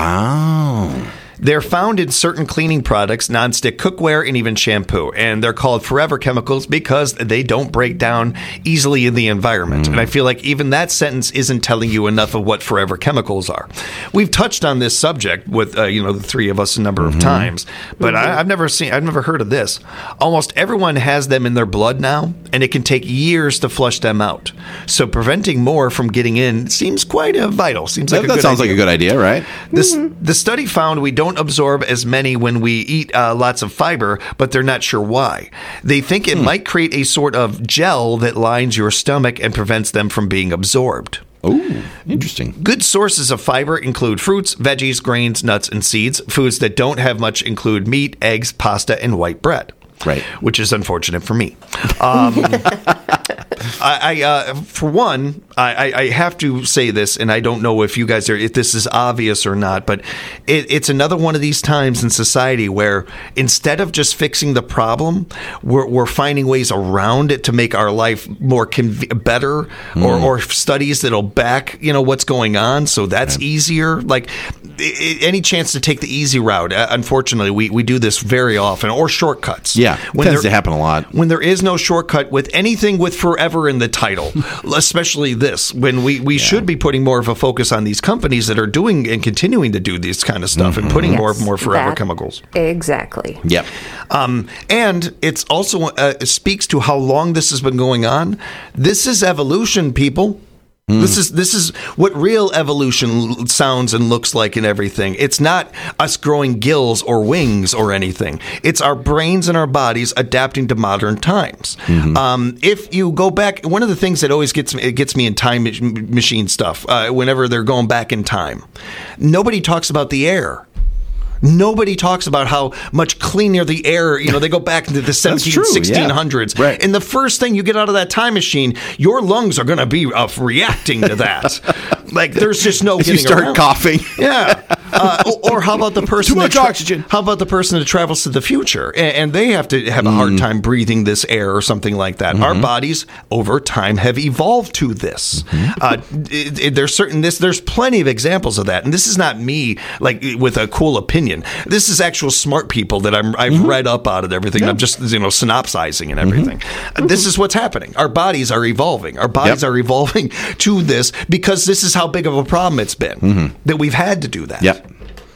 Wow. They're found in certain cleaning products, nonstick cookware, and even shampoo. And they're called forever chemicals because they don't break down easily in the environment. And I feel like even that sentence isn't telling you enough of what forever chemicals are. We've touched on this subject with, uh, you know, the three of us a number of times, but I, I've never seen, I've never heard of this. Almost everyone has them in their blood now, and it can take years to flush them out. So preventing more from getting in seems quite uh, vital. Seems like That, a that good sounds idea. like a good idea, right? This, the study found we don't absorb as many when we eat uh, lots of fiber, but they're not sure why. They think it might create a sort of gel that lines your stomach and prevents them from being absorbed. Oh, interesting. Good sources of fiber include fruits, veggies, grains, nuts, and seeds. Foods that don't have much include meat, eggs, pasta, and white bread. Right. Which is unfortunate for me. Um, I, I uh, for one, I, I have to say this, and I don't know if you guys are, if this is obvious or not, but it, it's another one of these times in society where instead of just fixing the problem, we're, we're finding ways around it to make our life more conv- better, mm. or, or studies that'll back, you know, what's going on. So that's yeah. easier. Like I- any chance to take the easy route. Uh, unfortunately, we, we do this very often, or shortcuts. Yeah, when tends there, to happen a lot. When there is no shortcut with anything with forever in the title, especially this, when we, we yeah. should be putting more of a focus on these companies that are doing and continuing to do this kind of stuff mm-hmm. and putting yes, more more forever that, chemicals. Exactly. Yep. Um, and it's also uh, it speaks to how long this has been going on. This is evolution, people. Mm. This is this is what real evolution sounds and looks like and everything. It's not us growing gills or wings or anything. It's our brains and our bodies adapting to modern times. Mm-hmm. Um, if you go back, one of the things that always gets me, it gets me in time machine stuff, uh, whenever they're going back in time, nobody talks about the air. Nobody talks about how much cleaner the air, you know, they go back into the seventeen, sixteen hundreds. Yeah. Right. And the first thing you get out of that time machine, your lungs are going to be uh, reacting to that. Like, there's just no As getting you start around. coughing. Yeah. Uh, or, or how about the person Too much that tra- oxygen. How about the person that travels to the future and, and they have to have a hard Mm. time breathing this air or something like that? Mm-hmm. Our bodies over time have evolved to this. Mm-hmm. Uh, it, it, there's certain this. There's plenty of examples of that, and this is not me like with a cool opinion. This is actual smart people that I'm, I've mm-hmm. read up on it. Everything. Yeah. I'm just you know synopsizing and everything. Mm-hmm. Uh, this is what's happening. Our bodies are evolving. Our bodies yep. are evolving to this because this is how big of a problem it's been mm-hmm. that we've had to do that. Yep.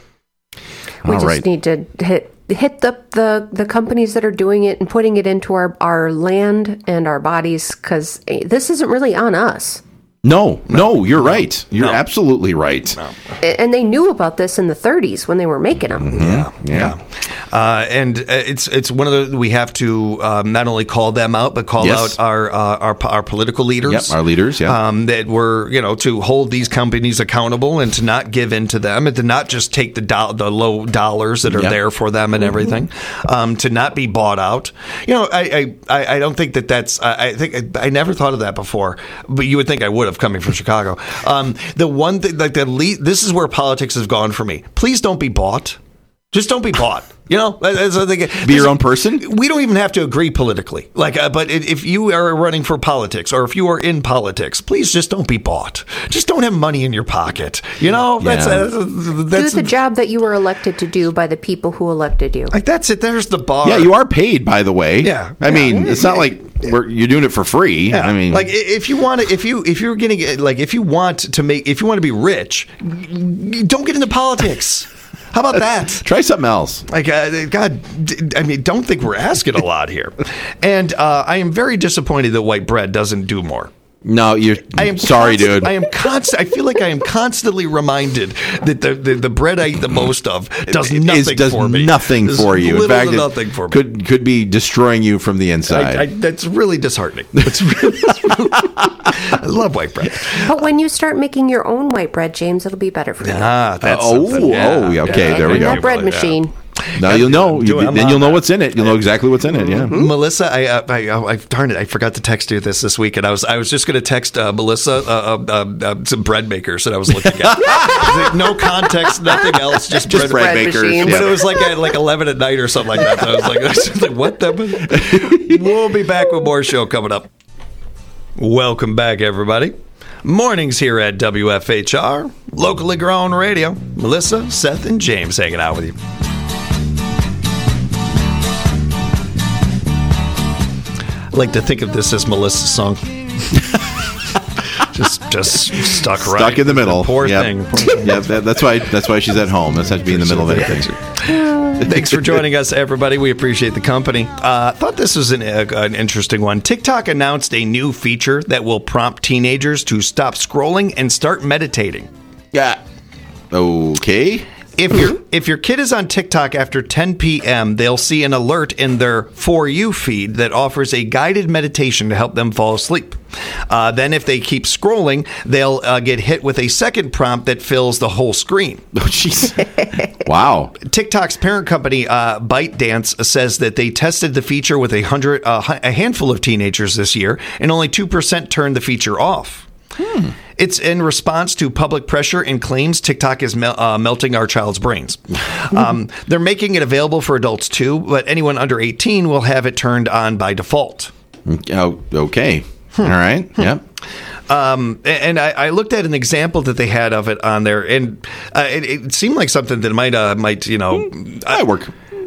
We All just right. need to hit hit the, the the companies that are doing it and putting it into our, our land and our bodies, because this isn't really on us. No, no, you're right. You're No. absolutely right. No. And they knew about this in the thirties when they were making them. Mm-hmm. Yeah, Yeah. yeah. Uh, and uh, it's it's one of the we have to um, not only call them out but call Yes. out our, uh, our our political leaders. Yep, our leaders, yeah. Um, that were you know to hold these companies accountable and to not give in to them and to not just take the do- the low dollars that are Yep. there for them and everything. Um, to not be bought out. You know, I I, I don't think that that's I, I think I, I never thought of that before, but you would think I would have coming from Chicago. Um, the one thing like the lead, this is where politics has gone for me. Please don't be bought. Just don't be bought. You know, that's what they, Be your own person? We don't even have to agree politically. Like, uh, but if you are running for politics or if you are in politics, please just don't be bought. Just don't have money in your pocket. You know, that's Yeah. uh, that's Do the job that you were elected to do by the people who elected you. like that's it. There's the bar. Yeah, you are paid, by the way. Yeah. I Yeah. mean, it's not like we're, you're doing it for free. Yeah. I mean, like i- if you want to, if you if you're getting like if you want to make if you want to be rich, don't get into politics. How about that? try something else. Like, uh, God, d- I mean, don't think we're asking a lot here. And uh, I am very disappointed that white bread doesn't do more. No, you're I am sorry, constant- dude. I am constant. I feel like I am constantly reminded that the, the, the bread I eat the most of does It nothing does for me. nothing Does for you. In little fact, to it nothing for me. could could be destroying you from the inside. I, I, that's really disheartening. It's really, it's really- I love white bread. But when you start making your own white bread, James, it'll be better for you. Ah, that's oh, something. oh, yeah, okay, Yeah. there we And go. that bread Yeah. machine. Now you'll know. Do You, it. I'm then on you'll know that. what's in it. You'll know exactly what's in it. Yeah. Melissa, I, uh, I, I, I, darn it, I forgot to text you this this week, and I was, I was just going to text uh, Melissa uh, uh, uh, uh, some bread makers that I was looking at. No context, nothing else, just, Just bread, bread makers. machines. But it was like at like eleven at night or something like that. So I was like, I was just like, what the? We'll be back with more show coming up. Welcome back, everybody. Mornings here at W F H R, locally grown radio. Melissa, Seth, and James hanging out with you. I like to think of this as Melissa's song. just, just stuck right Stuck in the middle. Poor Yep. thing. Poor thing. Yeah, that, that's why. That's why she's at home. That's how to be in the middle of anything. Thanks for joining us, everybody. We appreciate the company. I uh, thought this was an, uh, an interesting one. TikTok announced a new feature that will prompt teenagers to stop scrolling and start meditating. Yeah. Okay. If your if your kid is on TikTok after ten p.m., they'll see an alert in their For You feed that offers a guided meditation to help them fall asleep. Uh, then if they keep scrolling, they'll uh, get hit with a second prompt that fills the whole screen. Oh, jeez. Wow. TikTok's parent company, uh, ByteDance, says that they tested the feature with a hundred, uh, a handful of teenagers this year, and only two percent turned the feature off. Hmm. It's in response to public pressure and claims TikTok is mel- uh, melting our child's brains. Um, they're making it available for adults too, but anyone under eighteen will have it turned on by default. Oh, okay. All right. Yep. Um, and I, I looked at an example that they had of it on there, and uh, it, it seemed like something that might, uh, might you know, I work.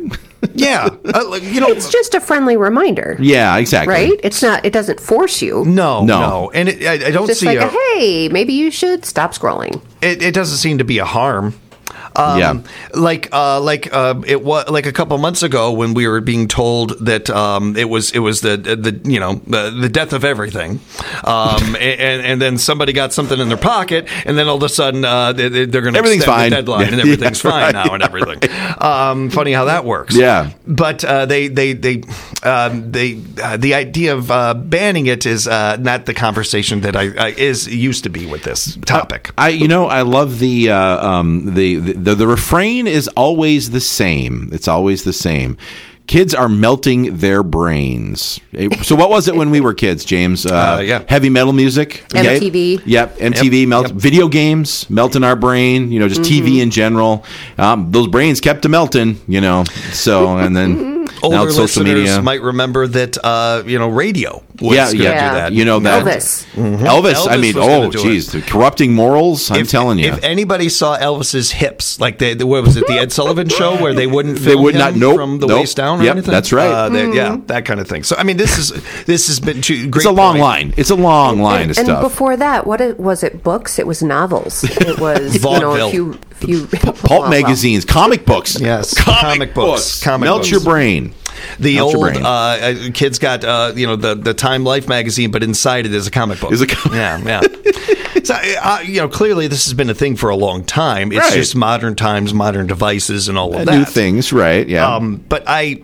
yeah, uh, you know, It's just a friendly reminder. Yeah, exactly. Right? It's not, it doesn't force you. no, No. no, and it, I, I don't Just see like, a, a, hey, maybe you should stop scrolling. it, it doesn't seem to be a harm. Um, Yeah. like uh, like uh, it was like a couple months ago when we were being told that um, it was it was the the you know the, the death of everything, um, and and then somebody got something in their pocket, and then all of a sudden uh, they, they're going to Everything's extend fine. the deadline, and Yeah, everything's yeah, fine right, now, and everything. Um, funny how that works. Yeah. But uh, they they they um, they uh, the idea of uh, banning it is uh, not the conversation that I, I is used to be with this topic. I, you know, I love the uh, um, the, the the refrain is always the same. It's always the same. Kids are melting their brains. So what was it when we were kids, James? Uh, Uh, yeah. Heavy metal music. M T V. Yep, M T V. Yep, melt. yep. Video games melting our brain. You know, just T V in general. Um, those brains kept a melting. You know. So and then now Older it's social listeners media. might remember that uh, you know radio was Yeah, going to yeah. do that. You know that Elvis. Elvis. I Elvis mean, was gonna oh, do geez, the corrupting morals. I'm If- telling you. If anybody saw Elvis's hips, like the, the what was it, the Ed Sullivan Show, where they wouldn't They film would him not- nope, from the nope. waist down or Yep, anything? that's right. Uh, they- Yeah, that kind of thing. So I mean, this is this has been too great. It's a long point. line. It's a long line and, of and stuff. before that, what it, was it? Books? It was novels. It was you know Vaudeville. a few few Pulp well, well, magazines, comic books. Yes, comic, comic books, comic Melt books. your brain. The Melt your old brain. uh, uh, kids got uh, you know the the Time Life magazine, but inside it is a comic book. Is a com- yeah, yeah. So uh, you know, clearly this has been a thing for a long time. It's Right. just modern times, modern devices, and all of Uh, that. New things, right? Yeah. Um, but I,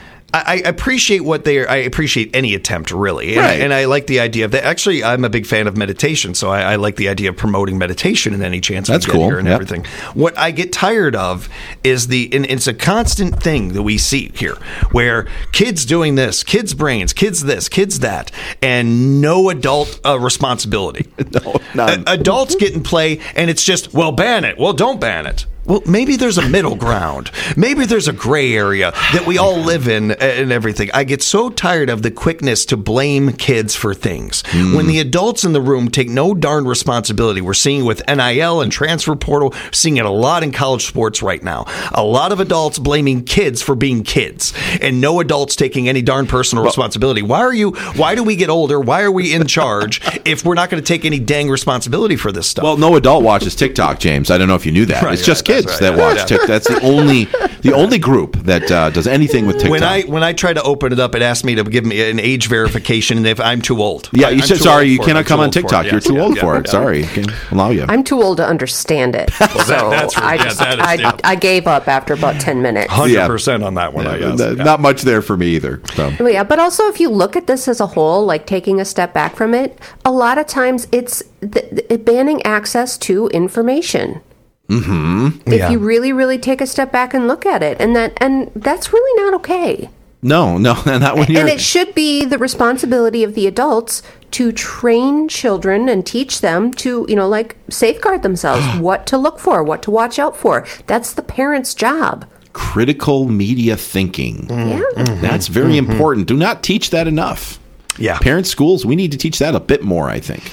I appreciate what they are. I appreciate any attempt, really, and, Right. and I like the idea of that. Actually, I'm a big fan of meditation, so I, I like the idea of promoting meditation in any chance That's we get cool. here and Yep. everything. What I get tired of is the, and it's a constant thing that we see here, where kids doing this, kids brains, kids this, kids that, and no adult uh, responsibility. no, none. A- adults get in play, and it's just, well, ban it. Well, don't ban it. Well, maybe there's a middle ground. Maybe there's a gray area that we all live in and everything. I get so tired of the quickness to blame kids for things. Mm. When the adults in the room take no darn responsibility. We're seeing it with N I L and transfer portal, seeing it a lot in college sports right now. A lot of adults blaming kids for being kids and no adults taking any darn personal responsibility. Why are you, why do we get older? Why are we in charge if we're not going to take any dang responsibility for this stuff? Well, no adult watches TikTok, James. I don't know if you knew that. Right, it's just right, that's kids right, that yeah. watch Yeah. TikTok. That's the only the only group that uh, does anything with TikTok. When I when I try to open it up, it asks me to give me an age verification, and if I'm too old. yeah, I- you I'm said too sorry. old You for it. cannot I'm come too on old for it. TikTok. Yeah, You're too yeah, old yeah, for it. yeah. Sorry, can allow you. I'm too old to understand it. So that's right. I Yeah, just that is I, the- I gave up after about ten minutes. Hundred percent on that one. I Yeah, guess. n- Yeah. Not much there for me either. So. Well, yeah, but also if you look at this as a whole, like taking a step back from it, a lot of times it's th- th- banning access to information. Mm-hmm. If Yeah. you really, really take a step back and look at it, and that and that's really not okay. No, no, not when you're. And it should be the responsibility of the adults to train children and teach them to, you know, like safeguard themselves, what to look for, what to watch out for. That's the parents' job. critical media thinking. Yeah. That's very important. Do not teach that enough. Yeah. Parent schools, we need to teach that a bit more, I think.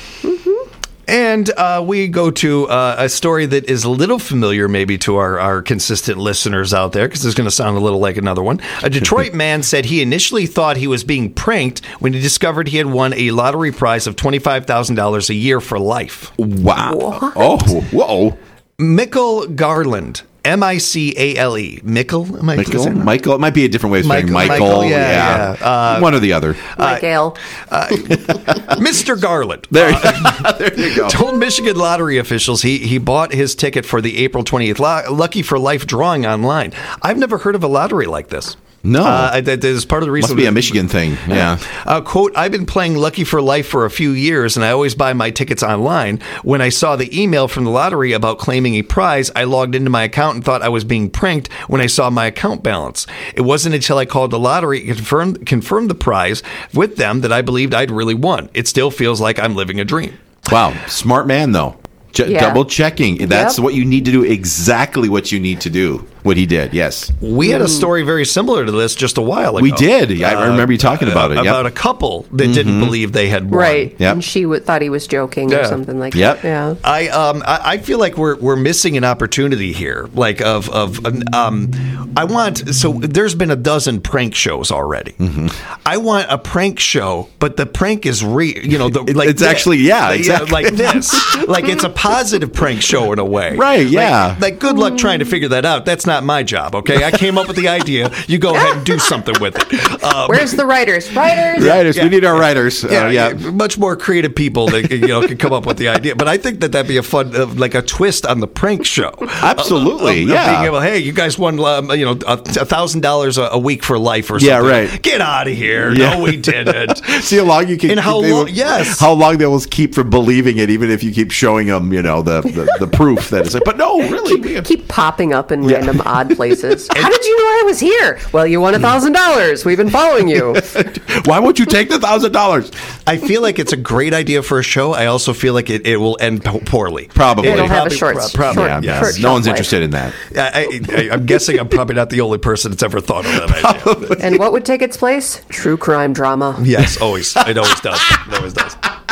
And uh, we go to uh, a story that is a little familiar maybe to our, our consistent listeners out there, because it's going to sound a little like another one. A Detroit man said he initially thought he was being pranked when he discovered he had won a lottery prize of twenty-five thousand dollars a year for life. Wow. Oh, whoa. Michael Garland M I C A L E. Michael? Am I Michael, saying that? Michael. It might be a different way of saying Michael, Michael. Michael, yeah, yeah. Uh, one or the other. Michael. Mister Garland. There, there you go. Told Michigan lottery officials he, he bought his ticket for the April twentieth lo- Lucky for Life drawing online. I've never heard of a lottery like this. No. Uh, that is part of the reason. Must be a Michigan thing. Yeah. Uh, quote, I've been playing Lucky for Life for a few years, and I always buy my tickets online. When I saw the email from the lottery about claiming a prize, I logged into my account and thought I was being pranked when I saw my account balance. It wasn't until I called the lottery and confirmed, confirmed the prize with them that I believed I'd really won. It still feels like I'm living a dream. Wow. Smart man, though. Ch- Yeah. Double checking. That's Yep. what you need to do. Exactly what you need to do. What he did. Yes. We had a story very similar to this just a while ago. We did. I remember you talking about it. Yep. About a couple that didn't believe they had won. Right. Yep. And she w- thought he was joking Yeah. or something like Yep. that. Yeah. I um I, I feel like we're we're missing an opportunity here. Like of of um I want so there's been a dozen prank shows already. Mm-hmm. I want a prank show, but the prank is real. You know, the, like it's thi- actually- yeah, like, exactly. like this. Like it's a positive prank show in a way. Right, Like- yeah. Like, good luck trying to figure that out. That's not my job. Okay, I came up with the idea. You go ahead and do something with it. Um, Where's the writers? Writers? Writers. Yeah. We need our writers. Uh, yeah, yeah. yeah, much more creative people that you know can come up with the idea. But I think that that'd be a fun, uh, like a twist on the prank show. Absolutely, Of- of yeah. Being able, hey, you guys won, um, you know, a thousand dollars a week for life or something. Yeah, right. Get out of here. Yeah. No, we didn't. See how long you can. And how they will- long- yes. How long they will keep from believing it, even if you keep showing them, you know, the the, the proof that it's like. But no, really. we- Keep popping up in random odd places. How did you know I was here? Well, you won a thousand dollars. We've been following you. Why won't you take the thousand dollars? I feel like it's a great idea for a show. I also feel like it, it will end po- poorly. Probably. It'll have a Probably- short, pro- probably, short, Yeah, short no shelf one's life. interested in that. I, I, I'm guessing I'm probably not the only person that's ever thought of that idea. And what would take its place? True crime drama. Yes, always. It always does. It always does.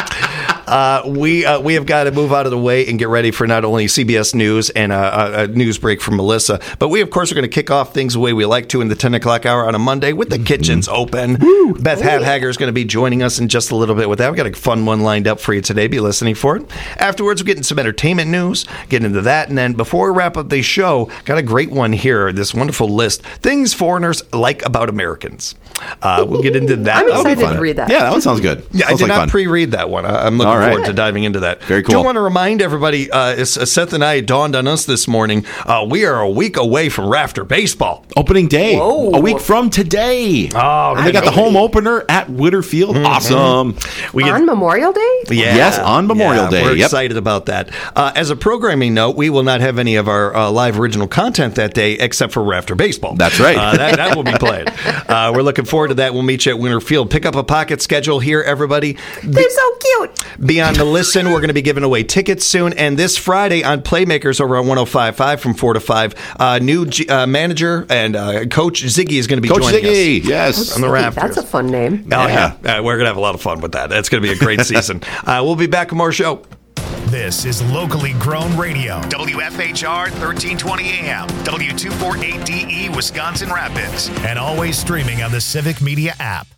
Uh, we uh, we have got to move out of the way and get ready for not only C B S News and a, a news break from Melissa, but we, of course, are going to kick off things the way we like to in the ten o'clock hour on a Monday with the kitchens open. Beth Hadhager is going to be joining us in just a little bit with that. We've got a fun one lined up for you today. Be listening for it. Afterwards, we're getting some entertainment news, getting into that. And then before we wrap up the show, got a great one here, this wonderful list. Things foreigners like about Americans. Uh, we'll get into that. I'm That'll be excited fun. to read that. Yeah, that one sounds good. Yeah, I Sounds did like not fun. pre-read that one. I- I'm looking All right. forward to diving into that. Very Do cool. want to remind everybody, uh, it's- uh, Seth and I, it dawned on us this morning, uh, we are a week away from Rafter Baseball. Opening day, Whoa. a week from today. Oh, and they got the home opener at Whitterfield. Awesome. We get- On Memorial Day? Yeah. Yes, on Memorial Yeah, Day. We're Yep. excited about that. Uh, as a programming note, we will not have any of our uh, live original content that day except for Rafter Baseball. That's right. Uh, that, that will be played. Uh, we're looking forward to that. We'll meet you at Winter Field. Pick up a pocket schedule here, everybody. They're so cute. Be on the listen. We're going to be giving away tickets soon. And this Friday on Playmakers over on one oh five point five from four to five, uh, new G- uh, manager and uh, Coach Ziggy is going to be Coach joining Ziggy, us. yes. On the Raptors. That's a fun name. Oh, Yeah. yeah. Uh, we're going to have a lot of fun with that. It's going to be a great season. Uh, we'll be back with more show. This is locally grown radio. W F H R thirteen twenty A M, W two forty-eight D E Wisconsin Rapids, and always streaming on the Civic Media app.